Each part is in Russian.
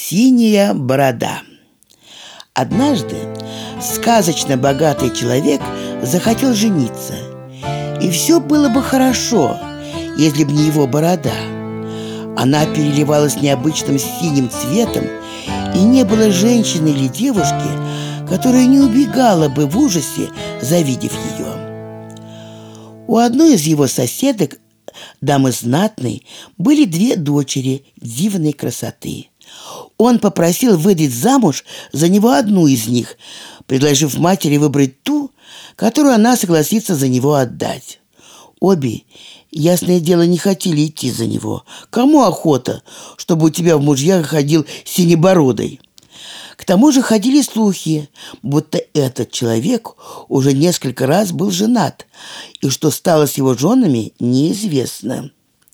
Синяя борода. Однажды сказочно богатый человек захотел жениться. И все было бы хорошо, если бы не его борода. Она переливалась необычным синим цветом, и не было женщины или девушки, которая не убегала бы в ужасе, завидев ее. У одной из его соседок, дамы знатной, были две дочери дивной красоты. Он попросил выдать замуж за него одну из них, предложив матери выбрать ту, которую она согласится за него отдать. Обе, ясное дело, не хотели идти за него. Кому охота, чтобы у тебя в мужьях ходил синебородый? К тому же ходили слухи, будто этот человек уже несколько раз был женат, и что стало с его женами, неизвестно.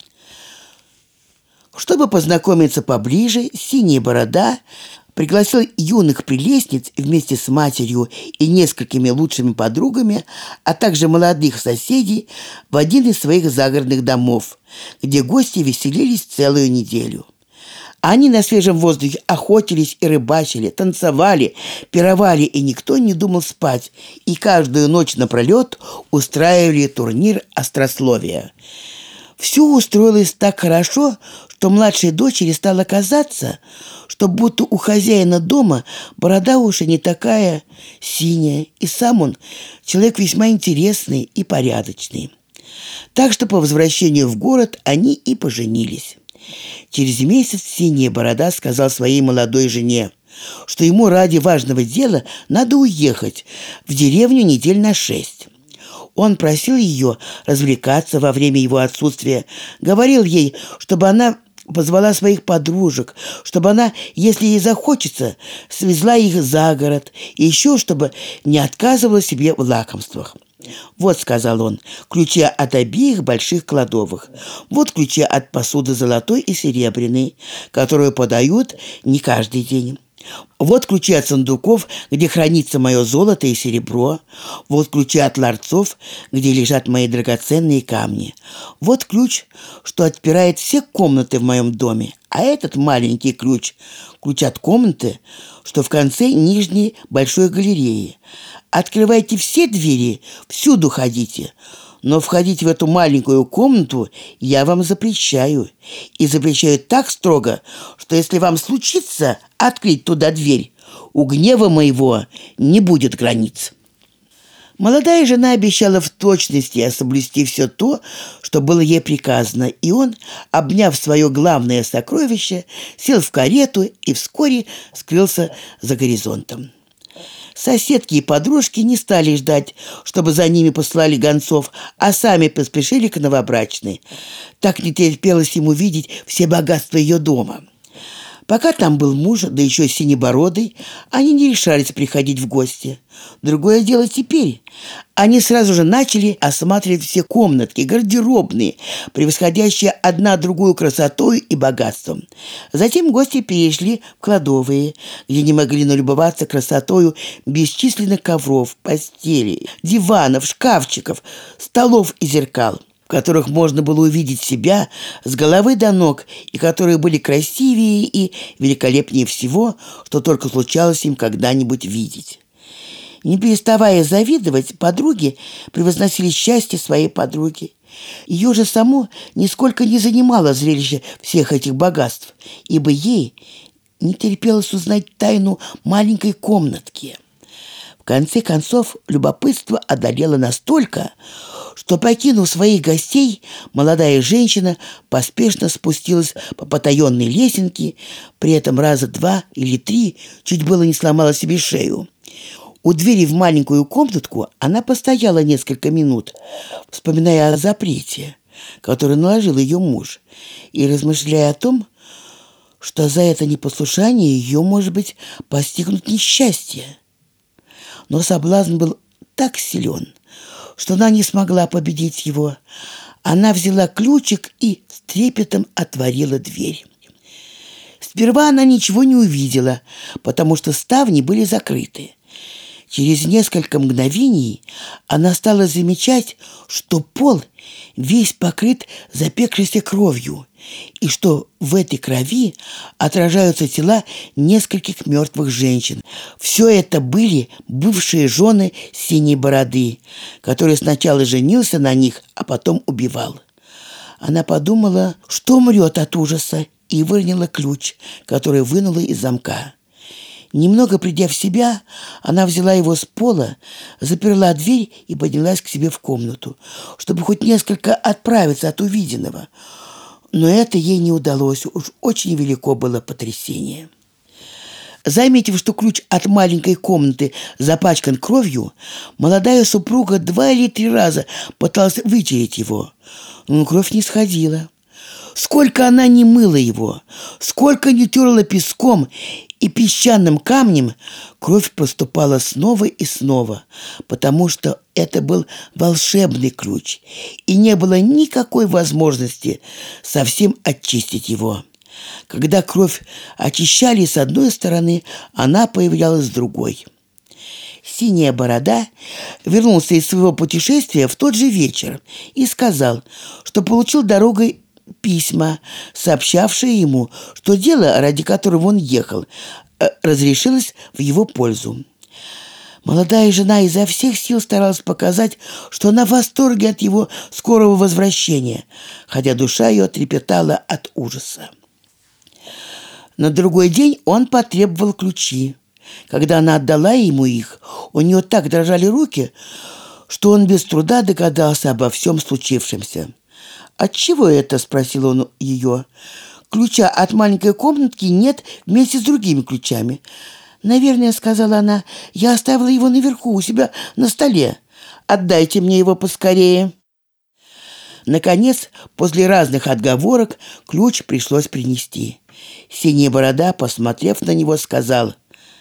Чтобы познакомиться поближе, Синяя борода пригласил юных прелестниц вместе с матерью и несколькими лучшими подругами, а также молодых соседей в один из своих загородных домов, где гости веселились целую неделю. Они на свежем воздухе охотились и рыбачили, танцевали, пировали, и никто не думал спать, и каждую ночь напролет устраивали турнир острословия. Все устроилось так хорошо, что младшей дочери стало казаться, что будто у хозяина дома борода уже не такая синяя, и сам он человек весьма интересный и порядочный. Так что по возвращению в город они и поженились. Через месяц Синяя борода сказал своей молодой жене, что ему ради важного дела надо уехать в деревню недель на 6. Он просил ее развлекаться во время его отсутствия, говорил ей, чтобы она позвала своих подружек, чтобы она, если ей захочется, свезла их за город, и еще чтобы не отказывала себе в лакомствах. «Вот», — сказал он, — «ключи от обеих больших кладовых. Вот ключи от посуды золотой и серебряной, которую подают не каждый день. Вот ключи от сундуков, где хранится мое золото и серебро. Вот ключи от ларцов, где лежат мои драгоценные камни. Вот ключ, что отпирает все комнаты в моем доме. А этот маленький ключ от комнаты, что в конце нижней большой галереи. Открывайте все двери, всюду ходите. Но входить в эту маленькую комнату я вам запрещаю. И запрещаю так строго, что если вам случится открыть туда дверь, у гнева моего не будет границ». Молодая жена обещала в точности соблюсти все то, что было ей приказано, и он, обняв свое главное сокровище, сел в карету и вскоре скрылся за горизонтом. Соседки и подружки не стали ждать, чтобы за ними послали гонцов, а сами поспешили к новобрачной. Так не терпелось ему видеть все богатства ее дома. Пока там был муж, да еще синебородый, они не решались приходить в гости. Другое дело теперь. Они сразу же начали осматривать все комнатки, гардеробные, превосходящие одна другую красотой и богатством. Затем гости перешли в кладовые, где не могли налюбоваться красотою бесчисленных ковров, постелей, диванов, шкафчиков, столов и зеркал, в которых можно было увидеть себя с головы до ног, и которые были красивее и великолепнее всего, что только случалось им когда-нибудь видеть. Не переставая завидовать, подруги превозносили счастье своей подруги. Ее же саму нисколько не занимало зрелище всех этих богатств, ибо ей не терпелось узнать тайну маленькой комнатки. В конце концов, любопытство одолело настолько, что, покинув своих гостей, молодая женщина поспешно спустилась по потаенной лесенке, при этом раза 2 или 3 чуть было не сломала себе шею. У двери в маленькую комнатку она постояла несколько минут, вспоминая о запрете, который наложил ее муж, и размышляя о том, что за это непослушание ее, может быть, постигнут несчастье. Но соблазн был так силен, что она не смогла победить его. Она взяла ключик и с трепетом отворила дверь. Сперва она ничего не увидела, потому что ставни были закрыты. Через несколько мгновений она стала замечать, что пол весь покрыт запекшейся кровью, и что в этой крови отражаются тела нескольких мертвых женщин. Все это были бывшие жены Синей Бороды, который сначала женился на них, а потом убивал. Она подумала, что умрет от ужаса, и выронила ключ, который вынула из замка. Немного придя в себя, она взяла его с пола, заперла дверь и поднялась к себе в комнату, чтобы хоть несколько отправиться от увиденного. Но это ей не удалось, уж очень велико было потрясение. Заметив, что ключ от маленькой комнаты запачкан кровью, молодая супруга 2 или 3 раза пыталась вытереть его, но кровь не сходила. Сколько она не мыла его, сколько не терла песком и песчаным камнем, кровь проступала снова и снова, потому что это был волшебный ключ, и не было никакой возможности совсем очистить его. Когда кровь очищали с одной стороны, она появлялась с другой. Синяя Борода вернулся из своего путешествия в тот же вечер и сказал, что получил дорогой письма, сообщавшие ему, что дело, ради которого он ехал, разрешилось в его пользу. Молодая жена изо всех сил старалась показать, что она в восторге от его скорого возвращения, хотя душа ее трепетала от ужаса. На другой день он потребовал ключи. Когда она отдала ему их, у нее так дрожали руки, что он без труда догадался обо всем случившемся. «Отчего это?» – спросил он ее. «Ключа от маленькой комнатки нет вместе с другими ключами». «Наверное, – сказала она, – я оставила его наверху у себя на столе. Отдайте мне его поскорее». Наконец, после разных отговорок, ключ пришлось принести. Синяя Борода, посмотрев на него, сказал: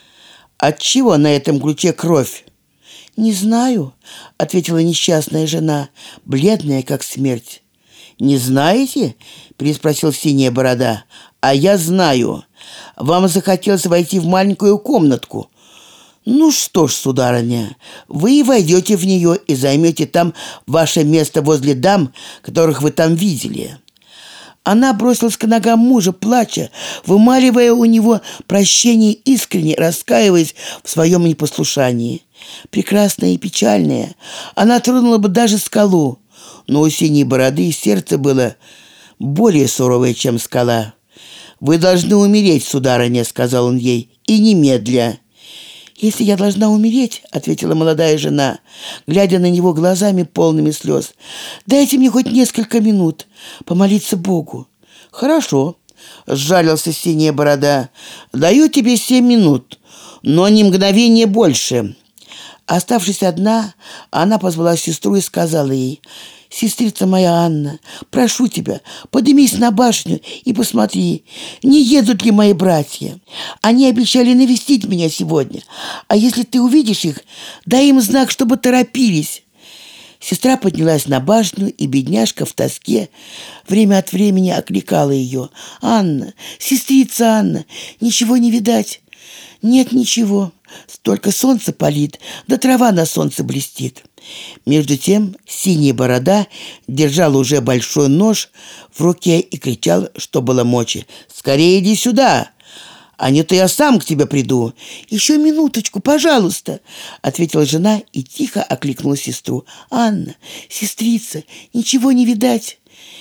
«Отчего на этом ключе кровь?» «Не знаю», – ответила несчастная жена, бледная, как смерть. «Не знаете?» – переспросил Синяя Борода. «А я знаю. Вам захотелось войти в маленькую комнатку. Ну что ж, сударыня, вы войдете в нее и займете там ваше место возле дам, которых вы там видели». Она бросилась к ногам мужа, плача, вымаливая у него прощение, искренне раскаиваясь в своем непослушании. Прекрасная и печальная, она тронула бы даже скалу, но у Синей Бороды сердце было более суровое, чем скала. «Вы должны умереть, сударыня», — сказал он ей, — «и немедля». «Если я должна умереть, — ответила молодая жена, глядя на него глазами полными слез, — дайте мне хоть несколько минут помолиться Богу». «Хорошо», — сжалился Синяя Борода, — «даю тебе 7 минут, но не мгновение больше». Оставшись одна, она позвала сестру и сказала ей: «Сестрица моя Анна, прошу тебя, поднимись на башню и посмотри, не едут ли мои братья. Они обещали навестить меня сегодня, а если ты увидишь их, дай им знак, чтобы торопились». Сестра поднялась на башню, и бедняжка в тоске время от времени окликала ее: «Анна, сестрица Анна, ничего не видать». «Нет ничего, только солнце палит, да трава на солнце блестит». Между тем Синяя Борода держал уже большой нож в руке и кричал, что было мочи: «Скорее иди сюда, а не то я сам к тебе приду». «Еще минуточку, пожалуйста», — ответила жена и тихо окликнула сестру: «Анна, сестрица, ничего не видать».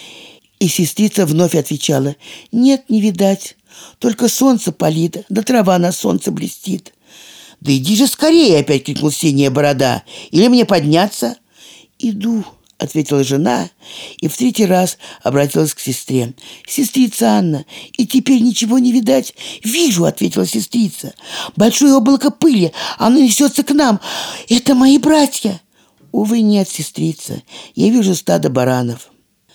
И сестрица вновь отвечала: «Нет, не видать, только солнце палит, да трава на солнце блестит». «Да иди же скорее!» — опять крикнул Синяя Борода. «Или мне подняться?» «Иду», — ответила жена и в 3-й раз обратилась к сестре: «Сестрица Анна, и теперь ничего не видать?» «Вижу», — ответила сестрица. «Большое облако пыли, оно несется к нам. Это мои братья». «Увы, нет, сестрица, я вижу стадо баранов».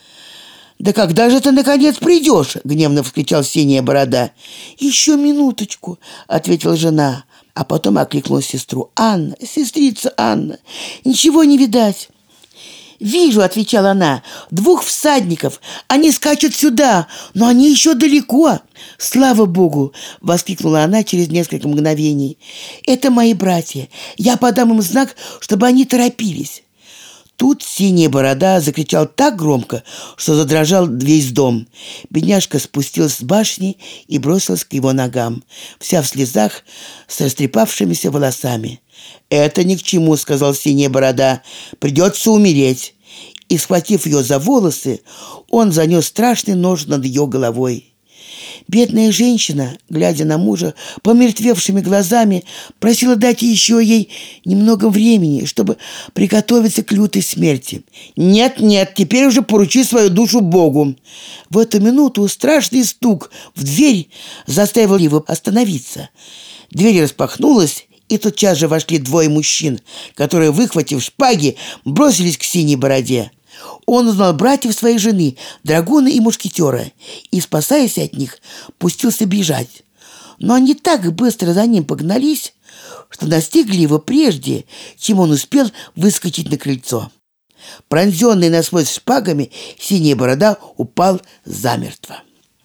«Да когда же ты, наконец, придешь?» — гневно вскричал Синяя Борода. «Еще минуточку», — ответила жена, а потом окликнула сестру: «Анна, сестрица Анна, ничего не видать». «Вижу», — отвечала она, — «2 всадников. Они скачут сюда, но они еще далеко». «Слава Богу!» — воскликнула она через несколько мгновений. «Это мои братья. Я подам им знак, чтобы они торопились». Тут Синяя Борода закричал так громко, что задрожал весь дом. Бедняжка спустилась с башни и бросилась к его ногам, вся в слезах, с растрепавшимися волосами. «Это ни к чему», — сказал Синяя Борода, — «придется умереть». И, схватив ее за волосы, он занес страшный нож над ее головой. Бедная женщина, глядя на мужа помертвевшими глазами, просила дать еще ей немного времени, чтобы приготовиться к лютой смерти. «Нет, нет, теперь уже поручи свою душу Богу». В эту минуту страшный стук в дверь заставил его остановиться. Дверь распахнулась, и тотчас же вошли 2 мужчин, которые, выхватив шпаги, бросились к Синей Бороде. Он узнал братьев своей жены, драгуна и мушкетера, и, спасаясь от них, пустился бежать. Но они так быстро за ним погнались, что настигли его прежде, чем он успел выскочить на крыльцо. Пронзенный насквозь шпагами, Синяя Борода упал замертво.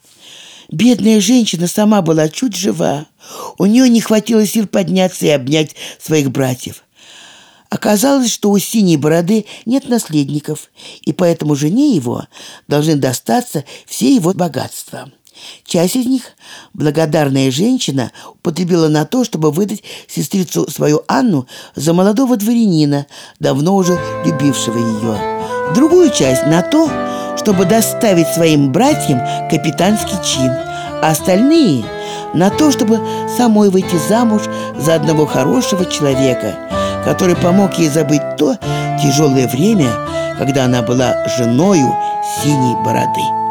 Бедная женщина сама была чуть жива. У нее не хватило сил подняться и обнять своих братьев. Оказалось, что у Синей Бороды нет наследников, и поэтому жене его должны достаться все его богатства. Часть из них благодарная женщина употребила на то, чтобы выдать сестрицу свою Анну за молодого дворянина, давно уже любившего ее. Другую часть на то, чтобы доставить своим братьям капитанский чин, а остальные на то, чтобы самой выйти замуж за одного хорошего человека, который помог ей забыть то тяжелое время, когда она была женою Синей Бороды.